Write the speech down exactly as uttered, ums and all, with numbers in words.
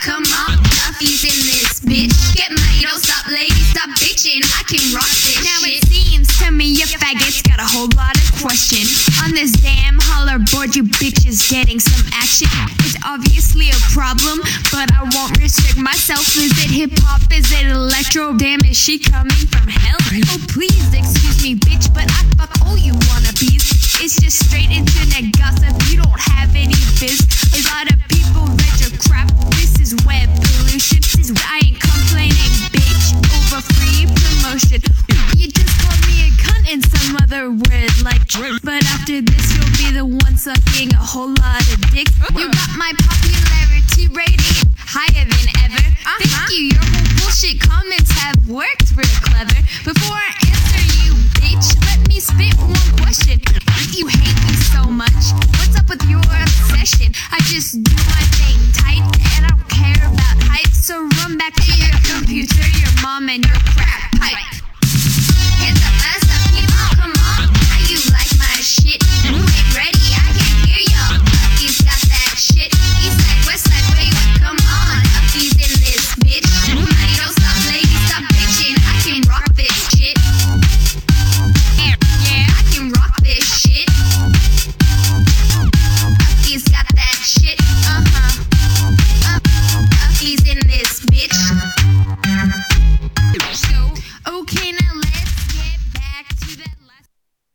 come on, Duffy's in this bitch. Get money, don't stop, ladies, stop bitching. I can rock this now shit. It seems to me you faggots got a whole lot of question on this damn holler board. You bitches getting some action. It's obviously a problem, but I won't restrict myself. Is it hip hop? Is it electro? Damn, is she coming from hell? Oh please excuse me, bitch, but I fuck all you wannabes. It's just straight internet gossip. You don't have any biz. A lot of people read your crap. This is web pollution. This is I ain't complaining, bitch, over free promotion. You just called me a cunt and some other word like drip. But after this, you'll be the one sucking a whole lot of dicks. You got my popularity rating higher than ever. Uh-huh. Thank you. Your whole bullshit comments have worked real clever. Before I answer you, bitch, let me spit one question. If you hate me so much, what's up with your obsession? I just do my thing tight and I don't care about height. So run back to your computer, your mom and your crack pipe.